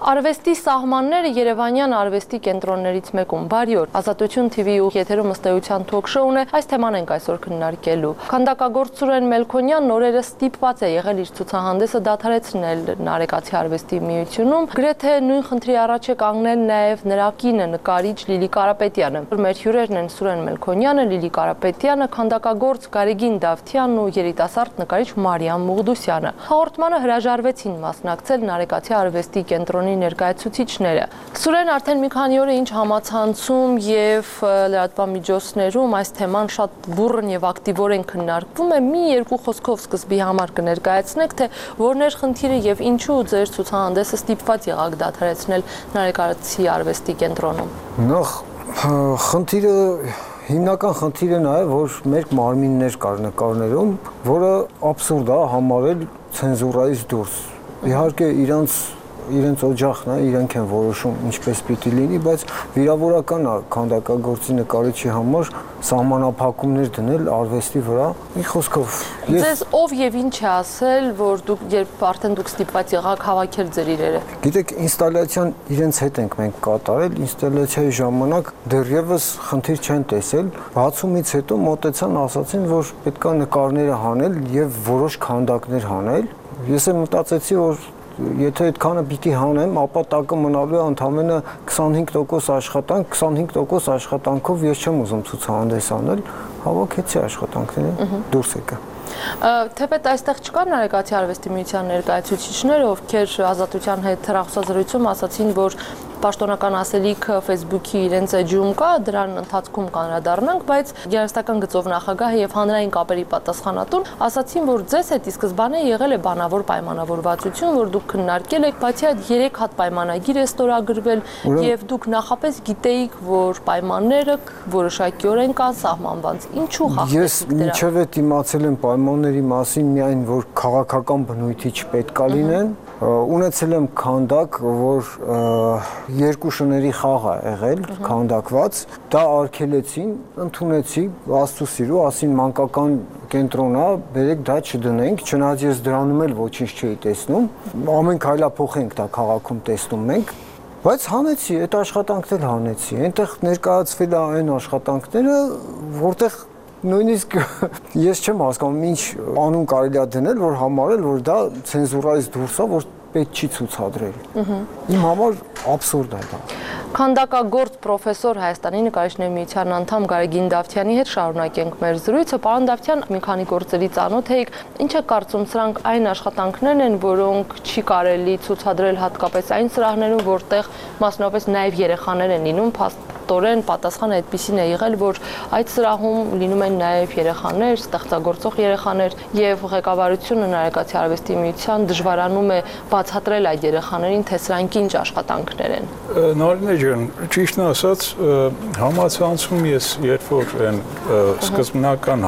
Արվեստի սահմանները Երևանյան արվեստի կենտրոններից մեկում բարի օր Ազատություն TV եթերում ըստ էության թոք-շոուն է այս թեման ենք այսօր քննարկելու Քանդակագործ Սուրեն Մելքոնյանն օրերս ստիպված է եղել իր ցուցահանդեսը դադարեցնել Նարեկացի արվեստի միությունում գրեթե նույն խնդրի առաջ է կանգնել նաև նրա կինը նկարիչ Լիլի Կարապետյանը մեր հյուրերն են Սուրեն Մելքոնյանը Լիլի Կարապետյանը քանդակագործ Գարեգին Դավթյանն ու երիտասարդ նկարիչ Մարիամ Մուղդուսյանը հաղորդմանը հրաժարվեցին մասնակցել Նարեկացի արվեստի կենտրոնի ներկայացուցիչները։ Սուրեն արդեն մի քանի օր է ինչ համացանցում եւ լրատվամիջոցներում այս թեման շատ բուռն եւ ակտիվորեն քննարկվում է։ Մի երկու խոսքով սկզբի համար կներկայացնեք, թե որներ խնդիրը եւ ինչու ձեր ցուցահանդեսը ստիպված եղաք դադարեցնել Նարեկացի արվեստի կենտրոնում։ Նախ խնդիրը հիմնական խնդիրը նա է, որ մեր մարմիններ կար նկարներում, որը աբսուրդ է համարել ցենզուրայից դուրս։ Իհարկե իրենց օջախն է, իրենք են որոշում ինչպես պիտի լինի, բայց վիրավորական է քանդակագործի նկարիչի համար սահմանափակումներ դնել արվեստի վրա։ Մի խոսքով Ձեզ ով եւ ինչ է ասել, որ դուք երբ արդեն դուք ստիպված եղաք հավաքել ձեր իրերը։ Գիտեք, ինստալացիան իրենց հետ ենք մենք կատարել, ինստալացիայի ժամանակ դեռևս խնդիր չեն տեսել, բացումից հետո մոտեցան ասացին, որ պետք է նկարները հանել եւ որոշ քանդակներ հանել։ Ես էլ մտածեցի, որ եթե այդքանը պիտի հանեմ, ապա տակը մնալու է ընդամենը 25% աշխատանք, 25% աշխատանքով ես չեմ ուզում ցուցահանդես անել, հավաքեցի աշխատանքները, դուրս եկա։ Թեպետ այստեղ չկան Նարեկացի արվեստի միության ներկայացուցիչները, ովքեր Ազատության հետ հեռախոսազրույցում ասացին, որ պաշտոնական ասելիք Facebook-ի իրենց էջում կա, դրան ընթացքում կանրադառնանք, բայց գեղարվեստական գծով նախագահը եւ հանրային կապերի պատասխանատուն ասացին, որ ձեզ հետ ի սկզբանե եղել է բանավոր պայմանավորվածություն, որ դուք քննարկել եք, բայց այդ 3 հատ պայմանագիր է ստորագրվել եւ դուք նախապես գիտեիք, որ պայմանները որոշակիորեն կան սահմանված։ Ինչու խախտեցիք դրա։ Ես մինչև այդ իմացել եմ պայմանների մասին միայն, որ քաղաքական բնույթի չպետք է լինեն։ Ունեցել եմ քանդակ, որ երկու շների խաղ է եղել, քանդակված, դա արգելեցին, ընդունեցի, Աստծո սիրո, ասին մանկական կենտրոն է, բերեք դա չդնենք, չնայած ես դրանում էլ ոչինչ չէի տեսնում, ամեն քայլափոխ ենք դա քաղաքում տեսնում մենք, բայց հանեցի, այդ աշխատանքն էլ հանեցի, այնտեղ ներկայացվել է այն աշխատանքները, որտեղ նույնիսկ ես չեմ հասկանում ինչ անուն կարելի է դնել, որ համարել, որ դա ցենզուրայից դուրս է, որ պետք չի ցուցադրել։ Իմ համար աբսուրդ է դա։ Քանդակագործ պրոֆեսոր Հայաստանի նկարիչների միության անդամ Գարեգին Դավթյանի հետ շարունակենք մեր զրույցը։ Պարոն Դավթյան, մի քանի գործերի ծանոթ եք, ինչ է կարծում, սրանք այն աշխատանքներն են, որոնք չի կարելի ցուցադրել հատկապես այն սրահներում, որտեղ մասնավորապես նաև երեխաներ են լինում, փաստորեն պատասխանը այդպեսին է եղել, որ այդ սրահում լինում են նաև երեխաներ, ստեղծագործող երեխաներ, եւ ղեկավարությունը Նարեկացի արվեստի միության դժվարանում է բացատրել այդ երեխաներին, թե սրանք ինչ աշխատանքներ են։ Նարինե ջան, ճիշտն ասած, համացանցում ես երբ որ այն սկզբնական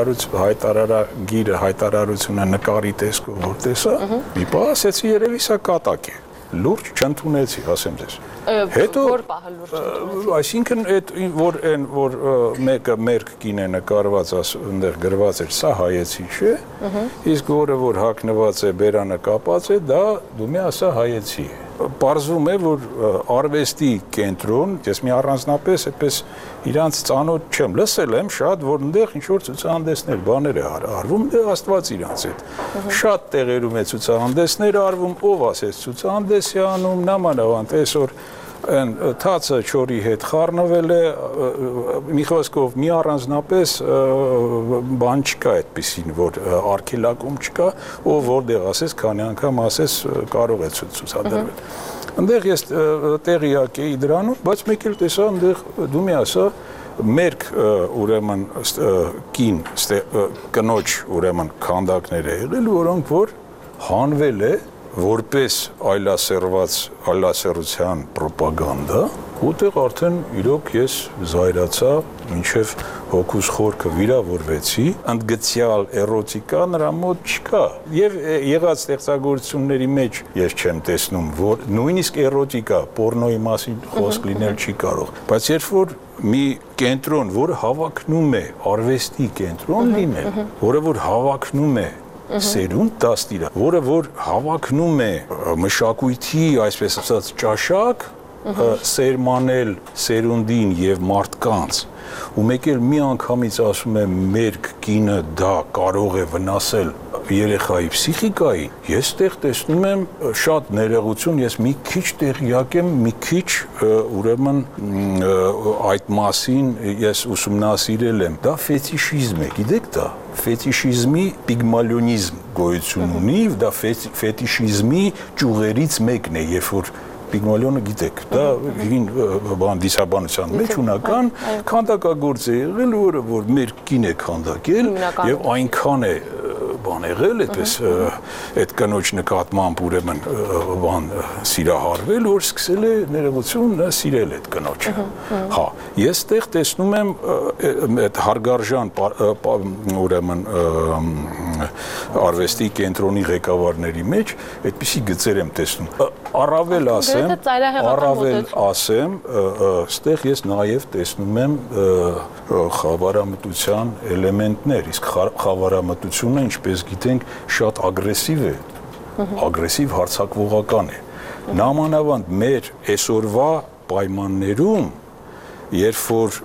հայտարարությունը նկարի տեսքով որ տեսա, մի բան ասեցի երևի սա կատակ է։ Լուրջ չընդունեցի, ասեմ ձեզ։ Հետո որ պահը լուրջ չընդունեցի։ Այսինքն այդ որ մեկը մերկ կին է նկարված, այնտեղ գրված էր, սա հայեցի չէ, իսկ որը որ հագնված է, բերանը կապած է, դա դու մի ասա հայեցի է։ Պարզվում է, որ արվեստի կենտրոն, ես մի առանձնապես այդպես իրանց ծանոթ չեմ, լսել եմ շատ, որ այնտեղ ինչ-որ ցուցահանդեսներ, բաներ է արվում, դե Աստված իրանց հետ։ Շատ տեղերում է ցուցահանդեսներ արվում, ով ասեց ցուցահանդես է անում, նամանավանդ այսօր այն թացը չորի հետ խառնվել է, մի խոսքով մի առանձնապես բան չկա այդպեսին, որ արգելակում չկա, ով որտեղ ասես, քանի անգամ ասես կարող է ցուցադրվել։ Այնտեղ ես տեղյակ էի դրանում, բայց մեկ էլ տեսա այնտեղ դու մի ասա մերկ ուրեմն կին կնոջ ուրեմն քանդակներ է եղել, որոնք որ հանվել է որպես այլասերության պրոպագանդա, որտեղ արդեն իրոք ես զայրացա, մինչև հոգուս խորքը վիրավորվեցի, ընդգծյալ էրոտիկա նրա մոտ չկա։ Եվ եղած ստեղծագործությունների մեջ ես չեմ տեսնում, որ նույնիսկ էրոտիկա, պորնոյի մասին խոսք լինել չի կարող, բայց երբ որ մի կենտրոն, որը հավակնում է արվեստի կենտրոն լինել, որը որ հավակնում է սերունդ դաստիարակ, որը որ հավակնում է մշակույթի, այսպես ասած, ճաշակ, սերմանել սերունդին եւ մարդկանց, ու մեկ էլ մի անգամից ասում է մեր կինը դա կարող է վնասել երեխայի պսիխիկային, ես տեղ տեսնում եմ շատ ներողություն, ես մի քիչ տեղյակ եմ, մի քիչ ուրեմն այդ մասին ես ուսումնասիրել եմ, դա ֆետիշիզմ է, գիտեք դա, ֆետիշիզմի պիգմալիոնիզմ գոյություն ունի, դա ֆետիշիզմի ճյուղերից մեկն է, երբ որ Պիգմալիոնը գիտեք, դա հին դիսաբանության մեջ ունական քանդակագործ է եղել, որ մեր կին է քանդակել եւ այնքան է բան եղել, այդպես այդ կնոջ նկատմամբ ուրեմն բան սիրահարվել, որ սկսել է ներողություն սիրել այդ կնոջը։ Հա, ես տեղ տեսնում եմ այդ հարգարժան ուրեմն արվեստի կենտրոնի ղեկավարների մեջ այդպիսի գծեր եմ տեսնում։ Առավել ասեմ, ստեղ ես նաև տեսնում եմ խավարամտության էլեմենտներ, իսկ խավարամտությունը, ինչպես գիտենք, շատ ագրեսիվ է, ագրեսիվ հարձակվողական է։ Նամանավանդ մեր այսօրվա պայմաններում, երբ որ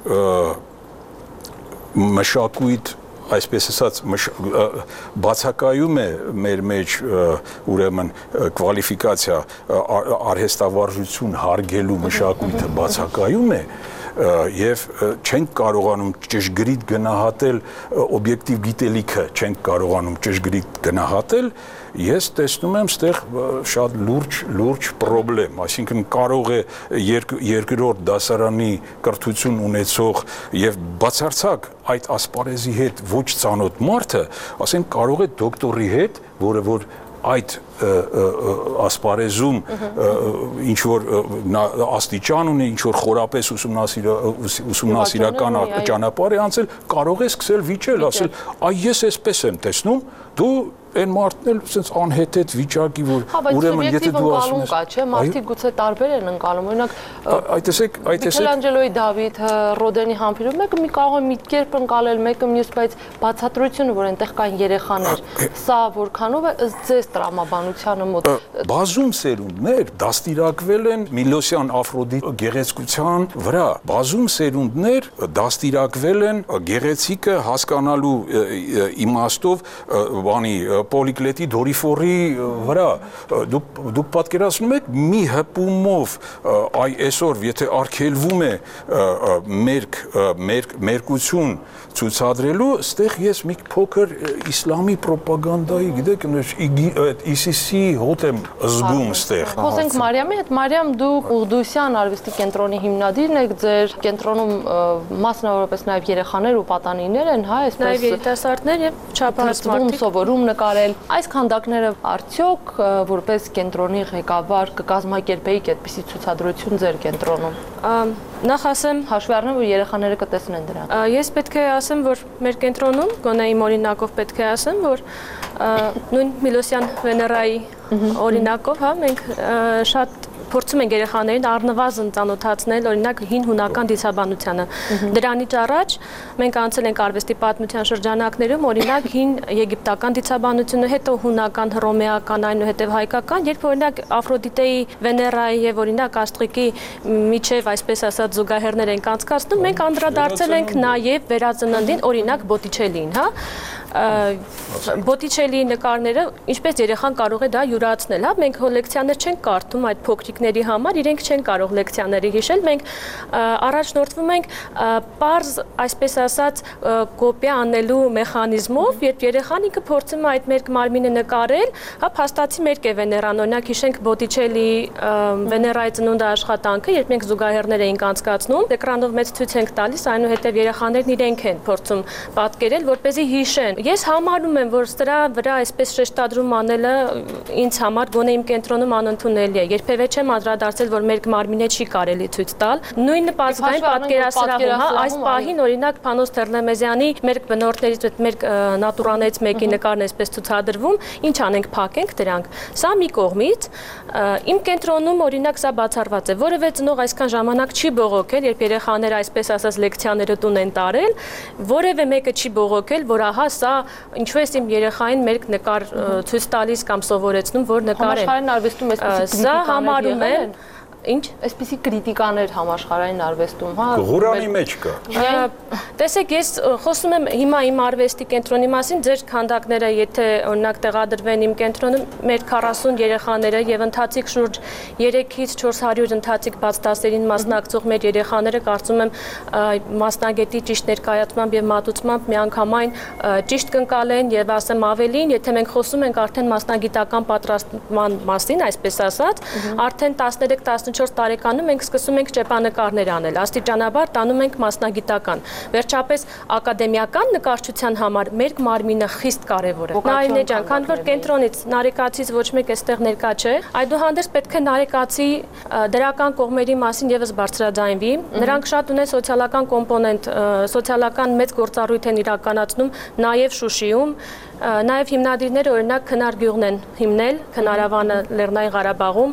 մշակույթ այսպես ասած բացակայում է մեր մեջ ուրեմն կվալիֆիկացիա արհեստավարժություն հարգելու մշակույթը բացակայում է եւ չենք կարողանում ճշգրիտ գնահատել օբյեկտիվ գիտելիքը, չենք կարողանում ճշգրիտ գնահատել, ես տեսնում եմ ստեղ շատ լուրջ պրոբլեմ, այսինքն կարող է երկրորդ դասարանի կրթություն ունեցող եւ բացարձակ այդ ասպարեզի հետ ոչ ծանոթ մարդը, ասենք կարող է դոկտորի հետ, որը որ այդ ասպարեզում ինչ որ աստիճան ունի, ինչ որ խորապես ուսումնասիրական ճանապարհ է անցել, կարող է սկսել վիճել, ասել, այ ես էսպես եմ տեսնում, դու այն մարդն էլ sense անհեթեթ վիճակի, որ ուրեմն եթե դու ասում ես, չէ, մարդիկ գուցե տարբեր են ընկալում, օրինակ այտեսեք Միքելանջելոյի Դավիթ, Ռոդենի Համբիրով մեկը մի կարող է մի կերպ ընկալել, մեկը մյուս, բայց բացատրությունը, որ այնտեղ կան երեխաներ, սա որքանով է ըստ ձեզ տրամաբանությանը մոտ բազում սերունդներ դաստիարակվել են Միլոսյան Աֆրոդիտ գեղեցկության վրա, բազում սերունդներ դաստիարակվել են գեղեցիկը հասկանալու իմաստով բանի պոլիկլետի դորիֆորի վրա, դուք պատկերացնում եք մի հպումով այսօր, եթե արգելվում է մերկություն ցուցադրելու, ստեղ ես մի փոքր իսլամի պրոպագանդայի, գիտեք, ISIS-ի հոտ եմ զգում ստեղ։ Խոսենք Մարիամի հետ, Մարիամ, դուք Ուղդուսյան արվեստի կենտրոնի հիմնադիրն եք, ձեր կենտրոնում մասնավորապես նաև երեխաներ ու պատանիներ են, հա, այսպես նաև երիտասարդներ եւ չափահաս մարդիկ սովորում նկարել։ Այս քանդակները արդյոք որպես կենտրոնի ղեկավար կկազմակերպեիք այդպիսի ցուցադրություն ձեր կենտրոնում։ Նախ ասեմ, հաշվի առնեմ, որ երեխաները կտեսնեն դրանք։ Ես պետք է ասեմ, որ մեր կենտրոնում, գոնե իմ օրինակով պետք է ասեմ, որ նույն Միլոսյան Վեներայի օրինակով, հա, մենք շատ փորձում ենք երեխաներին առնվազն ծանոթացնել օրինակ հին հունական դիցաբանությանը։ Դրանից առաջ մենք անցել ենք արվեստի պատմության շրջանակներում օրինակ հին եգիպտական դիցաբանությունը, հետո հունական, հռոմեական, այնուհետև հայկական, երբ օրինակ Աֆրոդիտեի, Վեներայի եւ օրինակ Աստրիկի միջև այսպես ասած զուգահեռներ ենք անցկացնում, մենք անդրադարձել ենք նաեւ վերածննդին, օրինակ Բոտիչելին, հա։ Բոտիչելիի նկարները, ինչպես երեխան կարող է դա յուրացնել, հա, մենք լեկցիաներ չենք կարդում այդ փոքրիկների համար, իրենք չեն կարող լեկցիաների հիշել, մենք առաջնորդվում ենք պարզ, այսպես ասած, կոպիա անելու մեխանիզմով, երբ երեխան ինքը փորձում է այդ մերկ մարմինը նկարել, հա, փաստացի մերկ է Վեներան, օրինակ հիշենք Բոտիչելիի Վեներայի ծնունդը աշխատանքը, երբ մենք զուգահեռներ էինք անցկացնում, էկրանով մեծ ցույց ենք տալիս, այնուհետև երեխաներն իրենք են փորձում պատկերել, որպեսզի հիշեն։ Ես համարում եմ, որ սրա վրա այսպես շեշտադրում անելը ինձ համար գոնե իմ կենտրոնում անընդունելի է։ Երբևէ չեմ անդրադարձել, որ մեր մարմինը չի կարելի ցույց տալ։ Նույն պատվային պատկերասրահում, հա, այս պահին օրինակ Փանոս Թերնեմեզյանի մեր բնորդներից, մեր նատուրաներից մեկի նկարն է այսպես ցուցադրվում, ինչ անենք, փակենք դրանք։ Սա մի կողմից իմ կենտրոնում օրինակ սա բացառված է, որևէ ծնող այսքան ժամանակ չի բողոքել, երբ երեխաները այսպես ասած լեկցիաները տուն են տարել, որևէ մեկը չի բողոքել, որ ահա սա հա, ինչու է իմ երեխային մեկ նկար ցույց տալիս կամ սովորեցնում, որ նկարեն։ Համաշխարհային արվեստում այսպիսի Սա համարում են Ինչ? Այսպիսի կրիտիկաներ համաշխարհային արվեստում, հա։ Ղուրանի մեջ կա։ Տեսեք, ես խոսում եմ հիմա իմ արվեստի կենտրոնի մասին, ձեր քանդակները, եթե օրինակ տեղադրվեն իմ կենտրոնում, մեր 40 երեխաները եւ ընթացիկ շուրջ 3-ից 400 ընթացիկ բաց դասերին մասնակցող մեր երեխաները կարծում եմ մասնագետի ճիշտ ներկայացմամբ եւ մատուցմամբ միանգամայն ճիշտ կընկալեն եւ ասեմ ավելին, եթե մենք խոսում ենք արդեն մասնագիտական պատրաստման մասին, այսպես ասած, արդեն 13-14 տարեկանում մենք սկսում ենք ճեպանկարներ անել, աստիճանաբար տանում ենք մասնագիտական։ Վերջապես ակադեմիական նկարչության համար մեր մարմինը խիստ կարևոր է։ Նարինե ջան, քանի որ կենտրոնից նարեկացից ոչ մեկ այստեղ ներկա չէ, այդուհանդերձ պետք է նարեկացի դրական կողմերի մասին եւս բարձրաձայնվի։ Նրանք շատ ունեն սոցիալական կոմպոնենտ, սոցիալական մեծ գործառույթ են իրականացնում նաեւ Շուշիում, նաեւ հիմնադիրները օրինակ քնարգյուղն են հիմնել, Քնարավանը Լեռնային Ղարաբաղում։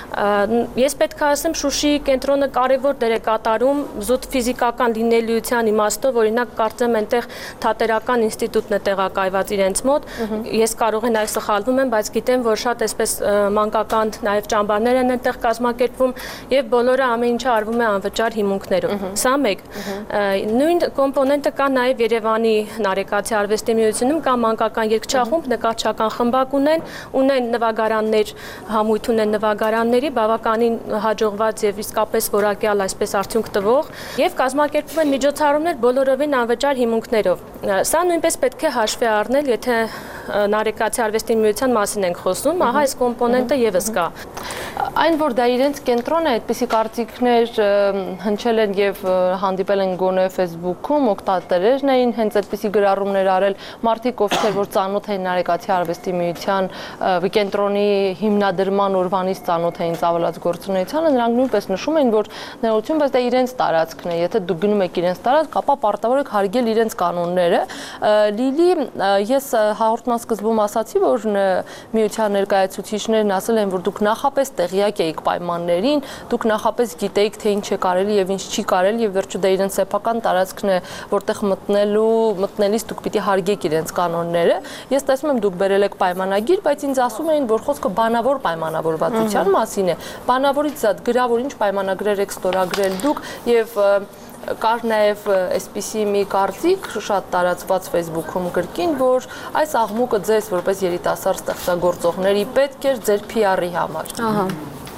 Ես պետք է ասեմ Շուշիի կենտրոնը կարևոր դեր է կատարում զուտ ֆիզիկական լինելիության իմաստով, օրինակ կարծեմ այնտեղ թատերական ինստիտուտն է տեղակայված իրենց մոտ։ Ես կարող եմ այլ սխալվում եմ, բայց գիտեմ, որ շատ այսպես մանկական նաեւ ճամբարներ են այնտեղ կազմակերպվում եւ բոլորը ամեն ինչը արվում է անվճար հիմունքներով։ Սա մեկ։ Նույն կոմպոնենտը կա նաեւ Երևանի Նարեկացի արվեստի միությունում կա մանկական երգչախումբ, նկարչական խմբակ ունեն նվագարաններ, համույթ ունեն նվագարանների, բավականին հաջողված եւ իսկապես որակյալ այսպես արդյունք տվող եւ կազմակերպվում են միջոցառումներ բոլորովին անվճար հիմունքներով։ Սա նույնպես պետք է հաշվի առնել, եթե Նարեկացի արվեստի միության մասին ենք խոսում, ահա այս կոմպոնենտը եւս կա։ Այն որ դա իրենց կենտրոն է, այդպիսի կարծիքներ հնչել են եւ հանդիպել են գոնե Facebook-ում, օգտատերերն էին հենց այդպիսի գրառումներ արել, մարդիկ ովքեր որ ծանոթ էին Նարեկացի արվեստի միության կենտրոնի հիմնադրման օրվանից ծանոթ էին ծավալած գործունեությանը, նրանք նույնպես նշում էին, որ ներողություն, բայց դա իրենց տարածքն է, եթե դուք գնում եք իրենց տարածք, ապա պարտավոր եք հարգել իրենց կանոնները։ Լիլի, ես հաղորդման սկզբում ասացի, որ միության ներկայացուցիչներն ասել են, որ դուք նախապես տեղյակ էիք պայմաններին, դուք նախապես գիտեիք, թե ինչ է կարելի եւ ինչ չի կարելի եւ վերջո դա իրենց սեփական տարածքն է, որտեղ մտնելիս դուք պիտի հարգեք իրենց կանոնները։ Ես տեսնում եմ դուք բերել եք պայմանագիր, բայց ինձ ասում էին, որ խոսքը բանավոր պայմանավորվածության մասին է։ Բանավորից զատ գրավոր ինչ պայմանագրեր եք ստորագրել դուք եւ կար նաև այսպիսի մի կարծիք շատ տարածված Facebook-ում կրկին, որ այս աղմուկը ձեզ որպես երիտասարդ ստեղծագործողների պետք էր ձեր PR-ի համար։ Ահա։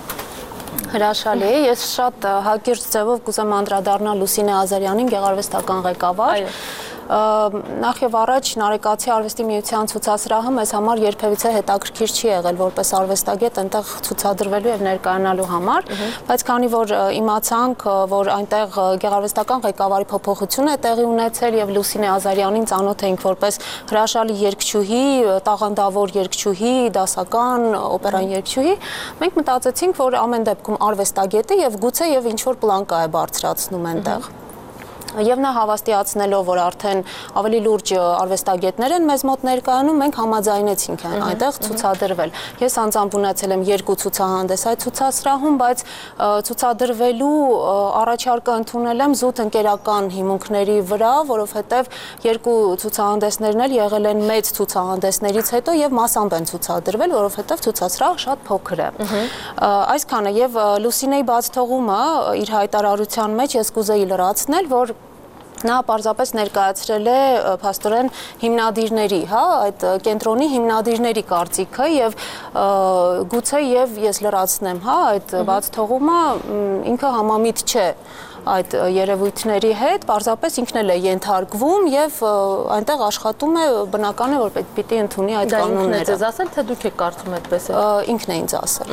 Հրաշալի է, ես շատ հակիրճ ձևով կուզեմ անդրադառնալ Լուսինե Ազարյանին, գեղարվեստական ղեկավար։ Նախ եւ առաջ Նարեկացի արվեստի միության ցուցասրահը մեզ համար երբևիցե հետաքրքիր չի եղել որպես արվեստագետ այնտեղ ցուցադրվելու եւ ներկայանալու համար, բայց քանի որ իմացանք, որ այնտեղ գեղարվեստական ղեկավարի փոփոխություն է տեղի ունեցել եւ Լուսինե Ազարյանին ծանոթ էինք որպես հրաշալի երգչուհի, տաղանդավոր երգչուհի, դասական, օպերային երգչուհի, մենք մտածեցինք, որ ամեն դեպքում արվեստագետ է եւ գուցե եւ ինչ որ պլանկա է բարձրացնում այնտեղ։ Եվ նա հավաստիացնելով, որ արդեն ավելի լուրջ արվեստագետներ են մեզ մոտ ներկայանում, մենք համաձայնեցինք այնտեղ ցուցադրվել։ Ես անձամբ ունեցել եմ 2 ցուցահանդես այդ ցուցասրահում, բայց ցուցադրվելու առաջարկը ընդունել եմ զուտ ընկերական հիմունքների վրա, որովհետև 2 ցուցահանդեսներն էլ եղել են մեծ ցուցահանդեսներից հետո եւ մասամբ են ցուցադրվել, որովհետև ցուցասրահը շատ փոքր է։ Այսքանը եւ Լուսինեի բացթողումը իր հայտարարության մեջ ես կուզեի լրացնել, որ նա պարզապես ներկայացրել է փաստորեն հիմնադիրների, հա, այդ կենտրոնի հիմնադիրների կարծիքը եւ գուցե եւ ես լրացնեմ, հա, այդ բացթողումը ինքը համամիտ չէ այդ երևույթների հետ, պարզապես ինքն էլ է ենթարկվում եւ այնտեղ աշխատում է, բնական է, որ պիտի ընդունի այդ կանոնները։ Դա ինքն է ձեզ ասել, թե դուք եք կարծում այդպես է։ Ինքն է ինձ ասել։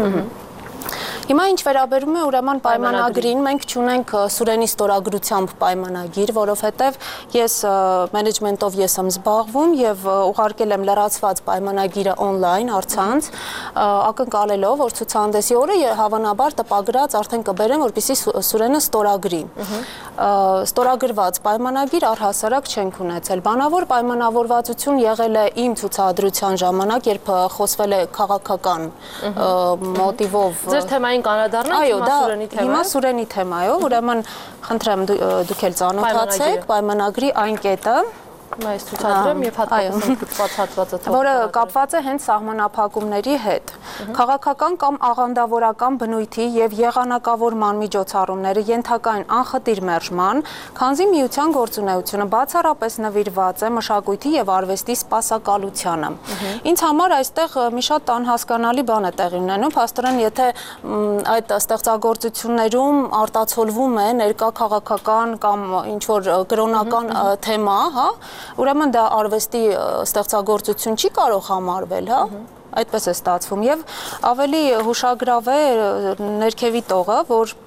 Հիմա ինչ վերաբերում է ուրեմն պայմանագրին, մենք չունենք Սուրենի ստորագրությամբ պայմանագիր, որովհետև ես մենեջմենտով ես եմ զբաղվում եւ ուղարկել եմ լրացված պայմանագիրը on-line առցանց, ակնկալելով, որ ցուցահանդեսի օրը հավանաբար տպագրած արդեն կբերեմ, որպեսզի Սուրենը ստորագրի։ Ստորագրված պայմանագիր առհասարակ չենք ունեցել։ Բանավոր պայմանավորվածություն եղել է իմ ցուցադրության ժամանակ, երբ խոսվել է քաղաքական մոտիվով։ Ձեր թեմային կանադառնանք հիմա Սուրենի թեմայով։ Հիմա Սուրենի թեմայով, ուրեմն խնդրեմ դուք էլ ծանոթացեք պայմանագրի այն կետը, Այս ցուցադրեմ եւ հատկապես կապված հատվածը թող։ Որը կապված է հենց սահմանափակումների հետ։ Քաղաքական կամ աղանդավորական բնույթի եւ եղանակավորման միջոցառումները ենթակա են անխտիր մերժման, քանզի միության գործունեությունը բացառապես նվիրված է մշակույթի եւ արվեստի սպասակալությանը։ Ինձ համար այստեղ մի շատ անհասկանալի բան է տեղի ունենում, փաստորեն եթե այդ ստեղծագործություններում արտացոլվում է ներկա քաղաքական կամ ինչ որ կրոնական թեմա, հա, ուրեմն դա արվեստի ստեղծագործություն չի կարող համարվել, հա, այդպես է ստացվում եւ ավելի հուշագրավ է ներքևի տողը, որ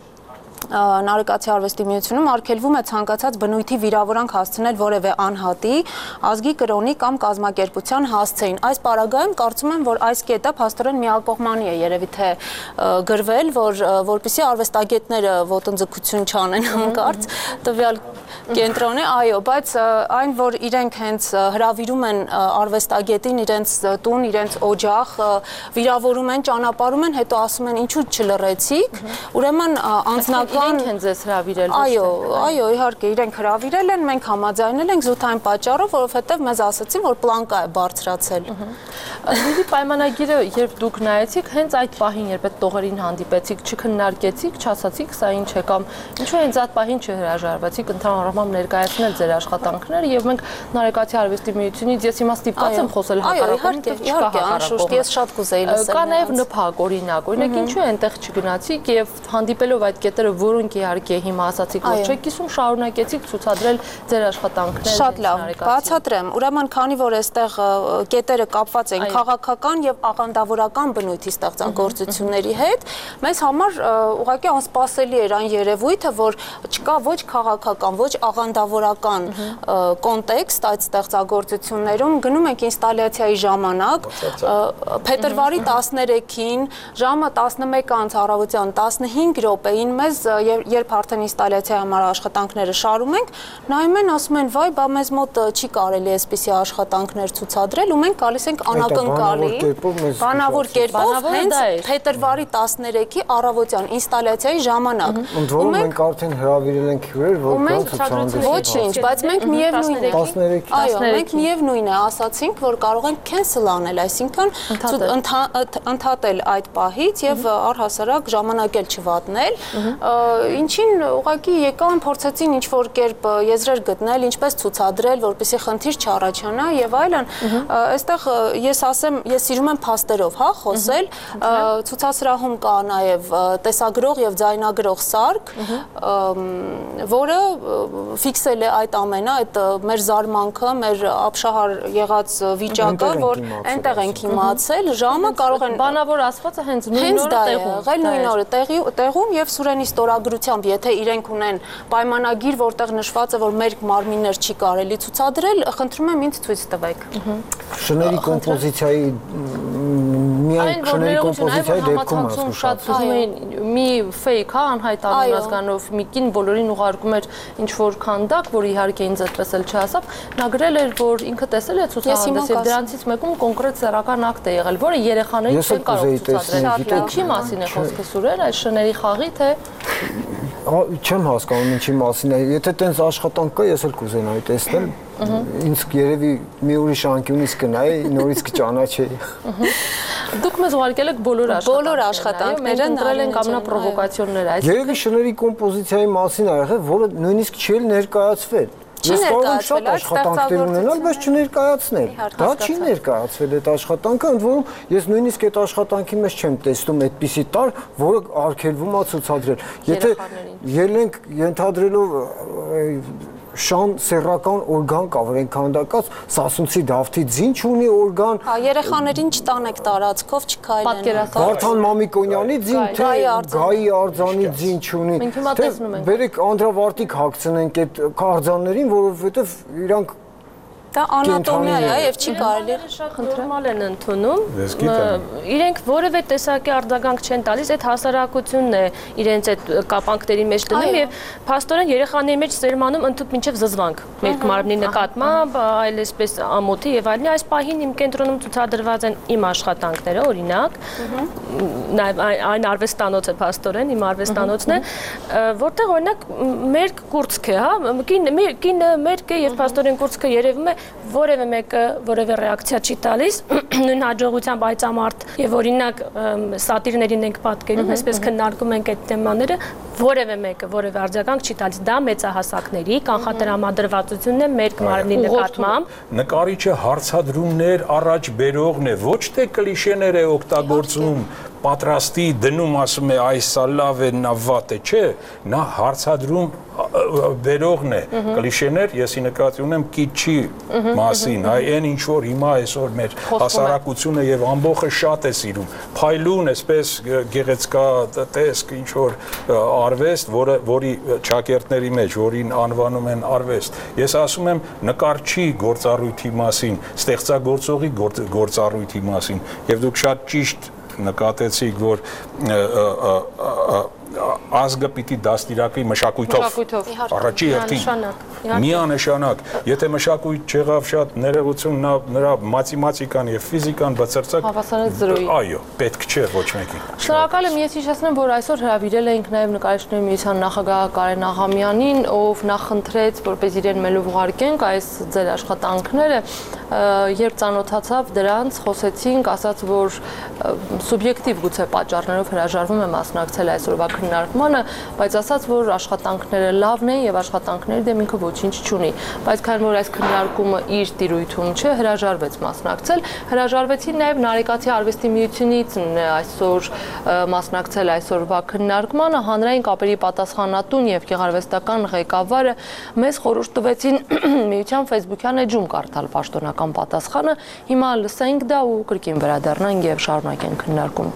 Նարեկացի արվեստի միությունում արգելվում է ցանկացած բնույթի վիրավորանք հասցնել որևէ անհատի, ազգի, կրոնի կամ կազմակերպության հասցեին։ Այս պարագայում կարծում եմ, որ այս կետը փաստորեն միակողմանի է երևի թե գրվել, որպեսզի արվեստագետները ոտնձգություն չանեն հանկարծ տվյալ կենտրոնի, այո, բայց այն, որ իրենք հենց հրավիրում են արվեստագետին իրենց տուն, իրենց օջախ, վիրավորում են, ճանապարհում են, հետո ասում են ինչու չլռեցիք, ուրեմն անձնական իրենք են ձեզ հրավիրել։ Այո, իհարկե, իրենք հրավիրել են, մենք համաձայնել ենք զուտային պատճառով, որովհետև մեզ ասացին, որ պլանկա է բարձրացել։ Դուք պայմանագիրը երբ դուք նայեցիք, հենց այդ պահին, երբ այդ տողերին հանդիպեցիք, չքննարկեցիք, չասացիք, սա ինչ է կամ ինչու հենց այդ պահին չհրաժարվեցիք ընդհանրապես ներկայացնել ձեր աշխատանքները եւ մենք Նարեկացի արվեստի միությունից ես հիմա ստիպված եմ խոսել հակառակում, իհարկե, անշուշտ, ես շատ կուզեի լսել։ Կա նաեւ ՆՓԱԿ օրինակ ինչու այնտեղ չգնացիք եւ հանդիպելով այդ կետերը, որոնք իհարկե հիմա ասացիք, որ չեք կիսում, շարունակեցիք ցուցադրել ձեր աշխատանքները։ Շատ լավ, բացատրեմ։ Ուրեմն, քանի որ այստեղ կետերը կապված են քաղաքական եւ աղանդավորական բնույթի ստեղծագործությունների հետ, մեզ համար ուղղակի անսպասելի էր այն երևույթը, որ չկա ոչ քաղաքական, ոչ աղանդավորական կոնտեքստ այդ ստեղծագործություններում։ Գնում ենք ինստալյացիայի ժամանակ, փետրվարի 13-ին ժամը 11:00 առավոտյան 15 րոպեին մեզ երբ արդեն ինստալյացիայի համար աշխատանքները շարում ենք, նայում են, ասում են, վայ, բա մեզ մոտ չի կարելի այսպիսի աշխատանքներ ցուցադրել ու մենք գալիս ենք անակնկալի բանավոր կերպով հենց փետրվարի 13-ի առավոտյան ինստալյացիայի ժամանակ։ Ընդ որում մենք արդեն հրավիրել ենք հյուրեր, որ ցուցադրեն։ Ոչինչ, բայց մենք միևնույն է 13-ին։ Այո, մենք միևնույն է ասացինք, որ կարող ենք cancel անել, այսինքն ընդհատել այդ պահից եւ առհասարակ ժամանակ էլ չվատնել։ Ինչին ուղղակի եկան, փորձեցին ինչ-որ կերպ եզրեր գտնել, ինչպես ցուցադրել, որպեսզի խնդիր չառաջանա եւ այլն։ Այստեղ ես ասեմ, ես սիրում եմ փաստերով, հա, խոսել։ Ցուցասրահում կա նաեւ տեսագրող եւ ձայնագրող սարք, որը ֆիքսել է այդ ամենը, այդ մեր զարմանքը, մեր ապշահար եղած վիճակը, որ այնտեղ ենք իմացել, ժամը կարող են բանավոր ասվածը հենց նույն օրը տեղում, նույն օրը տեղում եւ Սուրենի ստորագրությամբ, եթե իրենք ունեն պայմանագիր, որտեղ նշված է, որ մեր մարմիններ չի կարելի ցուցադրել, խնդրում եմ ինձ ցույց տվեք։ Շների կոմպոզիցիայի միայն շների կոմպոզիցիայի դեպքում ասում շատ ուզում էին մի fake, հա, անհայտ անունազգանով մի կին բոլորին ուղարկում էր ինչ որ քանդակ, որ իհարկե ինձ այդպես էլ չհասավ, նա գրել էր, որ ինքը տեսել է ցուցահանդես եւ դրանցից մեկում կոնկրետ սեռական ակտ է եղել, որը երեխաներին չեն կարող ցուցադրել։ Ինչի մասին է խոսքը Սուրեն, այս շների խաղի թե Չեմ հասկանում ինչի մասին է։ Եթե տենց աշխատանք կա, ես էլ կուզենայի տեսնել։ Ինձ երևի մի ուրիշ անկյունից կնայի, նորից կճանաչեի։ Դուք մեզ ուղարկել եք բոլոր աշխատանքները, ընտրել ենք ամենապրովոկացիոնները, Երևի շների կոմպոզիցիայի մասին ա եղել, որը նույնիսկ չի ներկայացվել։ Ես կարող եմ շատ աշխատանքներ ունենալ, բայց չներկայացնել։ Դա չի ներկայացվել այդ աշխատանքը, ընդ որում ես նույնիսկ այդ աշխատանքի մեջ չեմ տեսնում այդպիսի տար, որը արգելվում է ցուցադրել։ Եթե ելենք ենթադրելով շան սեռական օրգան կա, որ են քանդակած, Սասունցի Դավթի ձին չունի օրգան։ Հա, երեխաներին չտանեք տարածքով, չքայլեն։ Վարդան Մամիկոնյանի ձին, թե Գայի արձանի ձին չունի։ Մենք հիմա տեսնում ենք։ Բերեք անդրավարտիկ հագցնենք այդ արձաններին, որովհետև իրանք Դա անատոմիա է եւ չի կարելի շատ նորմալ են ընդունում։ Իրենք որևէ տեսակի արձագանք չեն տալիս, այդ հասարակությունն է իրենց այդ կապանքների մեջ դնում եւ փաստորեն երեխաների մեջ սերմանում ընդհանուր մինչեւ զզվանք մեր մարմնի նկատմամբ, այլ այսպես ամոթի եւ այլն։ Այս պահին իմ կենտրոնում ցուցադրված են իմ աշխատանքները, օրինակ, նաեւ այն արվեստանոցը փաստորեն իմ արվեստանոցն է, որտեղ օրինակ մերկ կուրծք է, հա, կինը մերկ է եւ փաստորեն կուրծքը երևում է որևէ մեկը որևէ ռեակցիա չի տալիս, նույն հաջողությամբ այծամարդ եւ օրինակ սատիրներին ենք պատկերում, այսպես քննարկում ենք այդ թեմաները, որևէ մեկը որևէ արձագանք չի տալիս, դա մեծահասակների կանխատրամադրվածությունն է մեր մարմնի նկատմամբ։ Նկարիչը հարցադրումներ առաջ բերողն է, ոչ թե կլիշեներ է օգտագործում, պատրաստի դնում ասում է այսա լավ է, նա վատ է, չէ, նա հարցադրում բերողն է, կլիշեներ, եսի նկատի ունեմ կիչի մասին, այն ինչ որ հիմա այսօր մեր հասարակությունը եւ ամբողջը շատ է սիրում, փայլուն, այսպես գեղեցկա տեսք, ինչ որ արվեստ, որի ճակերտների մեջ, որին անվանում են արվեստ։ Ես ասում եմ նկարչի գործառույթի մասին, ստեղծագործողի գործառույթի մասին, եւ դուք շատ ճիշտ նկատեցիք, որ ազգը պիտի դաստիարակվի մշակույթով առաջի հերթին միանշանակ, եթե մշակույթ չեղավ շատ ներողություն նրա մաթեմատիկան եւ ֆիզիկան բացարձակ հավասարեց զրոյի, այո, պետք չէ ոչ մեկին։ Շնորհակալ եմ, ես հիշեցնեմ, որ այսօր հրավիրել էինք նաեւ նկարիչների միության նախագահ Կարեն Աղամյանին, ով նախընտրեց, որպես իրեն մելով ուղարկենք այս ձեր աշխատանքները, երբ ծանոթացավ դրանց, խոսեցինք, ասաց, որ սուբյեկտիվ գուցե պատճառներով հրաժարվում է մասնակցել այսօրվա քննարկմանը, բայց ասաց, որ աշխատանքները լավն են եւ աշխատանքների դեմ ինքը ոչինչ չունի, բայց քանի որ այս քննարկումը իր տիրույթում չէ, հրաժարվեց մասնակցել, հրաժարվեցին նաեւ Նարեկացի արվեստի միությունից այսօր մասնակցել այսօրվա քննարկմանը, հանրային կապերի պատասխանատուն եւ գեղարվեստական ղեկավարը մեզ խորհուրդ տվեցին միության Facebook-յան էջում կարդալ պաշտոնական պատասխանը, հիմա լսենք դա ու կրկին վերադառնանք եւ շարունակենք քննարկում։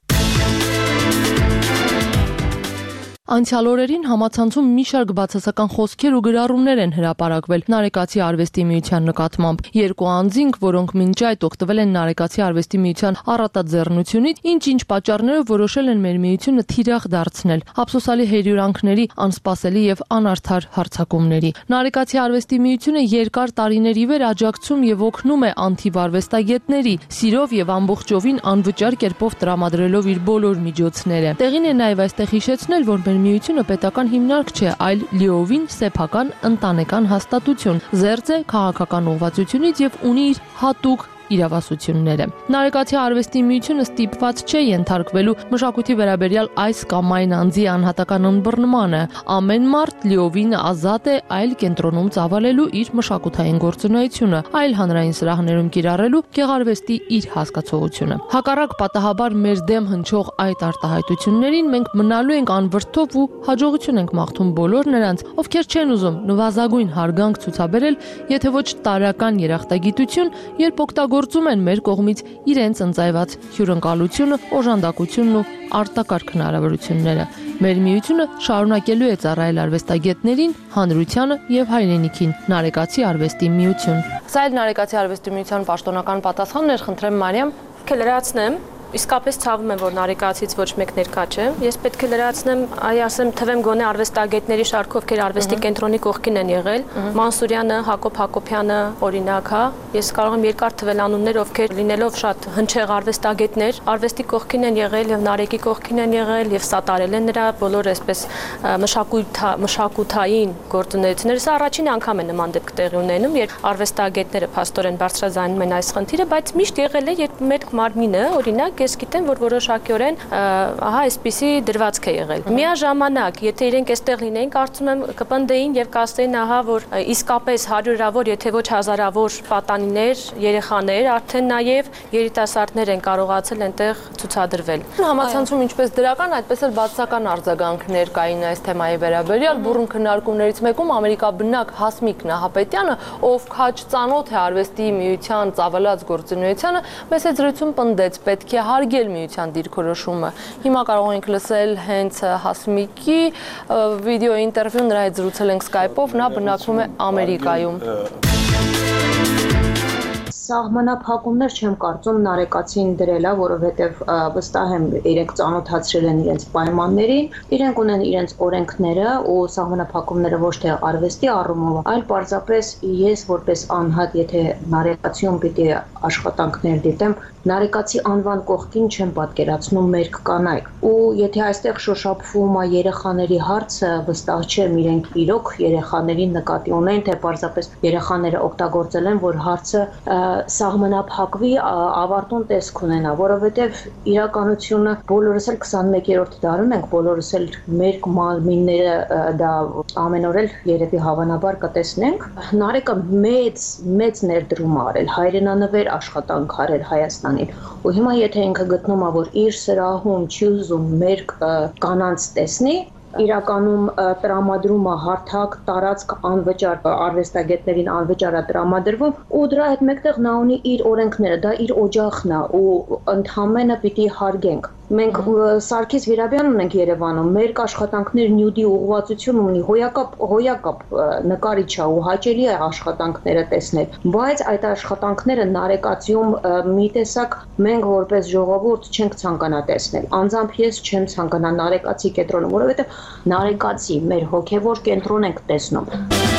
Անցյալ օրերին համացանցում մի շարք բացասական խոսքեր ու գրառումներ են հրապարակվել Նարեկացի արվեստի միության նկատմամբ։ Երկու անձինք, որոնք մինչ այդ օգտվել են Նարեկացի արվեստի միության առատաձեռնությունից, ինչ-ինչ պատճառներով որոշել են մեր միությունը թիրախ դարձնել, ափսոսալի հերյուրանքների, անսպասելի եւ անարդար հարձակումների։ Նարեկացի արվեստի միությունը երկար տարիներ ի վեր աջակցում եւ օգնում է անթիվ արվեստագետների, սիրով եւ ամբողջովին անվճար կերպով տրամադրելով իր բոլոր միջոցները։ Տեղին է նաեւ այստեղ հիշեցնել, որ մեր միությունը պետական հիմնարկ չէ, այլ լիովին սեփական ընտանեկան հաստատություն, զերծ է քաղաքական ուղղվածությունից եւ ունի իր հատուկ իրավասությունները։ Նարեկացի արվեստի միությունը ստիպված չէ ենթարկվելու մշակույթի վերաբերյալ այս կամ այն անձի անհատական ըմբռնմանը։ Ամեն մարդ լիովին ազատ է այլ կենտրոնում ծավալելու իր մշակութային գործունեությունը, այլ հանրային սրահներում կիրառելու գեղարվեստի իր հասկացողությունը։ Հակառակ պատահաբար մեր դեմ հնչող այդ արտահայտություններին մենք մնալու ենք անվրդով ու հաջողություն ենք մաղթում բոլոր նրանց, ովքեր չեն ուզում նվազագույն հարգանք ցուցաբերել, եթե ոչ տարրական երախտագիտություն, երբ օգտագործում են մեր կողմից իրենց ընծայված հյուրընկալությունը, օժանդակությունն ու արտակարգ հնարավորությունները։ Մեր միությունը շարունակելու է ծառայել արվեստագետներին, հանրությանը եւ հայրենիքին։ Նարեկացի արվեստի միություն։ Սա էլ Նարեկացի արվեստի միության պաշտոնական պատասխանն էր, խնդրեմ Մարիամ։ Կլրացնեմ, իսկապես ցավում եմ, որ Նարեկացից ոչ մեկ ներկա չէ։ Ես պետք է լրացնեմ, ասեմ, թվեմ գոնե արվեստագետների շարքով, ովքեր արվեստի կենտրոնի կողքին են եղել, Մանսուրյանը, Հակոբ Հակոբյանը, օրինակ, հա։ Ես կարող եմ երկար թվել անուններ, ովքեր լինելով շատ հնչեղ արվեստագետներ, արվեստի կողքին են եղել եւ Նարեկի կողքին են եղել եւ սատարել են նրա բոլոր այսպես մշակութային գործունեությունները։ Սա առաջին անգամ է նման դեպք տեղի ունենում, երբ արվեստագետները փաստորեն բարձրաձայնում են այս խնդիրը, բայց միշտ եղել է, երբ մեր մարմինը, օրինակ, ես գիտեմ, որ որոշակիորեն ահա այսպիսի դրվածք է եղել։ Միաժամանակ, եթե իրենք այստեղ լինեին, կարծում եմ կպնդեին եւ կասեին, ահա որ իսկապես հարյուրավոր, եթե ոչ հազարավոր պատանիներ, երեխաներ, արդեն նաեւ երիտասարդներ են կարողացել այնտեղ ցուցադրվել։ Համացանցում ինչպես դրական, այդպես էլ բացասական արձագանքներ կային այս թեմայի վերաբերյալ։ Բուրըն քննարկումներից մեկում ամերիկաբնակ Հասմիկ Նահապետյանը, ով քաջ ծանոթ է արվեստի միության ծավալած գործունեությանը, մեծ զրույցում պնդեց, պետք է հարգել միության դիրքորոշումը։ Հիմա կարող ենք լսել հենց Հասմիկի վիդեո ինտերվյու, նրա հետ զրուցել ենք Skype-ով, նա բնակվում է Ամերիկայում։ Սահմանափակումներ չեմ կարծում Նարեկացին դրելա, որովհետև վստահ եմ իրենք ծանոթացրել են իրենց պայմաններին, իրենք ունեն իրենց օրենքները ու սահմանափակումները ոչ թե արվեստի առումով, այլ պարզապես ես որպես անհատ, եթե Նարեկացիում պիտի աշխատանքներ դիտեմ, Նարեկացի անվան կողքին չեմ պատկերացնում մերկ կանայք։ Ու եթե այստեղ շոշափվում է երեխաների հարցը, վստահ չեմ իրենք իրոք երեխաներին նկատի ունեն, թե պարզապես երեխաները օգտագործել են, որ հարցը սահմանափակվի, ավարտուն տեսք ունենա, որովհետև իրականությունը բոլորս էլ 21-րդ դարում ենք, բոլորս էլ մեր մարմինները դա ամեն օր էլ երևի հավանաբար կտեսնենք։ Նարեկը մեծ ներդրում է արել, հայրենանվեր աշխատանք արել Հայաստանին։ Ու հիմա եթե ինքը գտնում է, որ իր սրահում չի ուզում մեր կանանց տեսնի, իրականում տրամադրումը հարթակ տարածք անվճար արվեստագետներին անվճար է տրամադրվում ու դրա հետ մեկտեղ նա ունի իր օրենքները, դա իր օջախն է ու ընդհանրապես պիտի հարգենք։ Մենք Սարգիս Վիրաբյան ունենք Երևանում, մեր աշխատանքներ նյութի ուղղվածություն ունի, հոյակապ նկարիչ է ու հաճելի է աշխատանքները տեսնել, բայց այդ աշխատանքները Նարեկացիում մի տեսակ մենք որպես ժողովուրդ չենք ցանկանա տեսնել։ Անձամբ ես չեմ ցանկանա Նարեկացի կենտրոնում, որովհետև Նարեկացի մեր հոգևոր կենտրոն ենք տեսնում։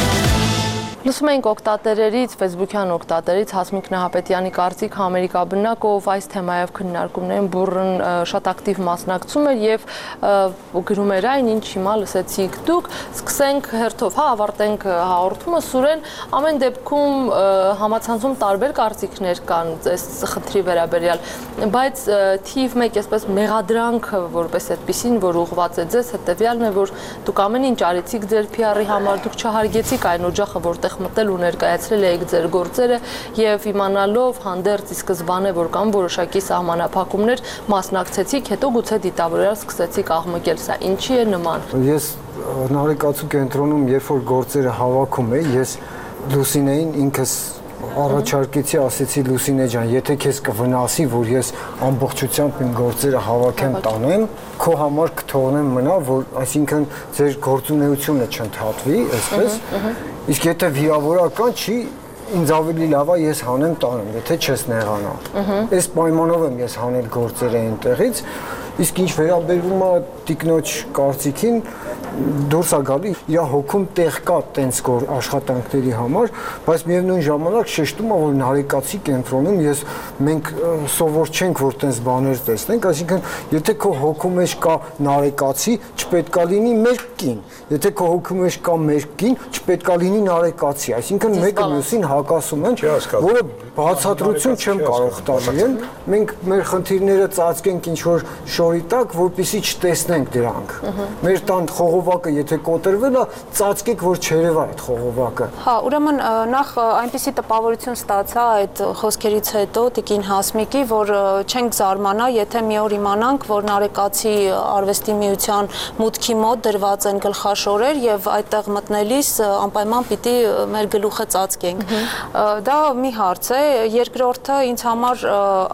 Լսում ենք օգտատերերից, Facebook-յան օգտատերից Հասմիկ Նահապետյանի կարծիք ամերիկաբնակ, ով այս թեմայով քննարկումներին բուռն շատ ակտիվ մասնակցում էր եւ գրում էր այն, ինչ հիմա լսեցիք դուք, սկսենք հերթով, ավարտենք հաղորդումը, Սուրեն, ամեն դեպքում համացանցում տարբեր կարծիքներ կան այս խնդրի վերաբերյալ, բայց թիվ 1 այսպես մեղադրանքը որպես այդպեսին, որ ուղղված է ձեզ, հետեւյալն է, որ դուք ամեն ինչ արեցիք ձեր PR-ի համար, դուք չհարգեցիք այն օջախը, որտեղ մտել ու ներկայացրել եք ձեր գործերը եւ իմանալով հանդերձ ի սկզբանե որ կան որոշակի սահմանափակումներ մասնակցեցիք, հետո գուցե դիտավորել սկսեցիք աղմկել, սա ինչի է նման։ Ես Նարեկացու կենտրոնում երբ որ գործերը հավաքում էի, ես Լուսինեին ինքս առաջարկեցի, ասեցի Լուսինե ջան, եթե քեզ կվնասի, որ ես ամբողջությամբ իմ գործերը հավաքեմ տանեմ, քո համար կթողնեմ մնա, որ այսինքն ձեր գործունեությունը չընդհատվի, այսպես, իսկ եթե վիրավորական չի, ինձ ավելի լավ է ես հանեմ տանեմ, եթե չես նեղանա։ Այս պայմանով եմ ես հանել գործերը այնտեղից, իսկ ինչ վերաբերվում է տիկնոջ կարծիքին, դուրս է գալի, իր հոգում տեղ կա տենց աշխատանքների համար, բայց միևնույն ժամանակ շեշտում է, որ Նարեկացի կենտրոնում մենք սովոր չենք, որ տենց բաներ տեսնենք, այսինքն, եթե քո հոգու մեջ կա Նարեկացի, չպետք է լինի մեր կին, եթե քո հոգու մեջ կա մեր կին, չպետք է լինի Նարեկացի, այսինքն մեկը մյուսին հակասում են, որը բացատրություն չեմ կարող տալ, մենք մեր խնդիրները ծածկենք ինչ-որ շորի տակ, որպեսզի չտեսնենք դրանք։ Մեր տան խողովակը եթե կոտրվել է, ծածկեք, որ չերևա այդ խողովակը։ Հա, ուրեմն նախ այնպիսի տպավորություն ստացա այդ խոսքերից հետո տիկին Հասմիկի, որ չենք զարմանա, եթե մի օր իմանանք, որ Նարեկացի արվեստի միության մուտքի մոտ դրված են գլխաշորեր եւ այդտեղ մտնելիս անպայման պիտի մեր գլուխը ծածկենք։ Դա մի հարց է, երկրորդը ինձ համար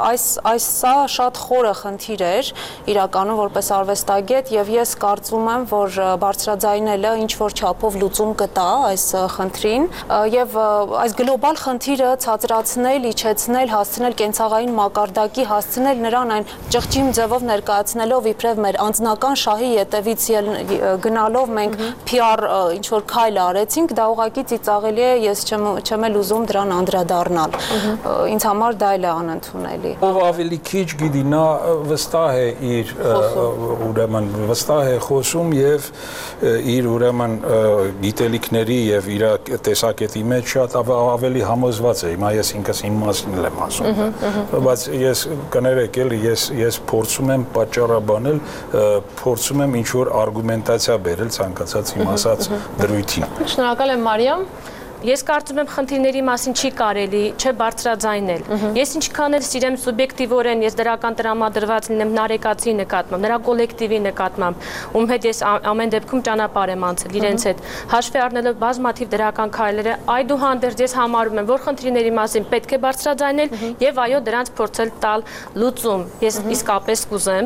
սա շատ խորը խնդիր էր իրականում որպես արվեստագետ եւ ես կարծում եմ, որ բարձրաձայնելը ինչ որ չափով լուծում կտա այս խնդրին եւ այս գլոբալ խնդիրը ցածրացնել, իջեցնել, հասցնել կենցաղային մակարդակի, հասցնել նրան այն ճղճիմ ձևով ներկայացնելով իբրև մեր անձնական շահի ետևից գնալով մենք PR ինչ որ քայլ արեցինք, դա ուղղակի ծիծաղելի է, ես չեմ էլ ուզում դրան անդրադառնալ։ Ինձ համար դա էլ է անընդունելի։ Ով ավելի քիչ գիտի, նա վստահ է իր ուրեմն վստահ է խոսում եւ իր ուրեմն գիտելիքների եւ իր տեսակետի մեջ շատ ավելի համոզված է։ Հիմա ես ինքս իմ մասին եմ ասում, բայց ես կներեք էլի ես փորձում եմ պատճառաբանել, փորձում եմ ինչ որ արգումենտացիա բերել ցանկացած իմ ասած դրույթին։ Շնորհակալ եմ Մարիամ։ Ես կարծում եմ խնդիրների մասին չի կարելի չէ բարձրաձայնել։ Ես ինչքան էլ սիրեմ սուբյեկտիվորեն ես դրական տրամադրված լինեմ Նարեկացի նկատմամբ, նրա կոլեկտիվի նկատմամբ, ում հետ ես ամեն դեպքում ճանապարհ եմ անցել իրենց հետ, հաշվի առնելով բազմաթիվ դրական քայլերը, այդուհանդերձ ես համարում եմ, որ խնդիրների մասին պետք է բարձրաձայնել եւ այո, դրանց փորձել տալ լուծում։ Ես իսկապես կուզեմ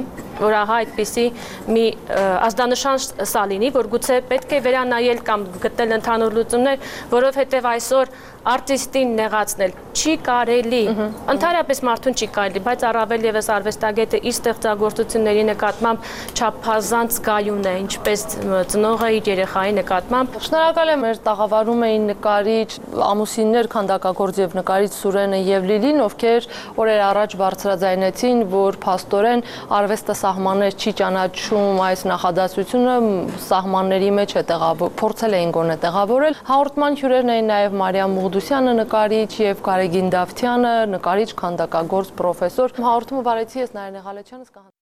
որ ահա այդպիսի մի ազդանշան սա լինի, որ գուցե պետք է վերանայել կամ գտնել ընդհանուր լուծումներ, որովհետև այսօր արտիստին նեղացնել չի կարելի, ընդհանրապես մարդուն չի կարելի, բայց առավել ևս արվեստագետը իր ստեղծագործությունների նկատմամբ չափազանց գայուն է, ինչպես ծնողը իր երեխայի նկատմամբ։ Շնորհակալ եմ, մեր տաղավարում էին նկարիչ ամուսիններ, քանդակագործ եւ նկարիչ Սուրենը եւ Լիլին, ովքեր օրեր առաջ բարձրաձայնեցին, որ փաստորեն արվեստը սահմաններ չի ճանաչում, այս նախադասությունը սահմանների մեջ է փորձել էին գոնե տեղավորել։ Հաղորդման հյուրերն էին նաեւ Մարիամ Մուղդուսյանը, նկարիչ, եւ Կարեգին Դավթյանը, նկարիչ, քանդակագործ, պրոֆեսոր։ Հաղորդումը վարեցի ես Նարինե Ղալեչյանը։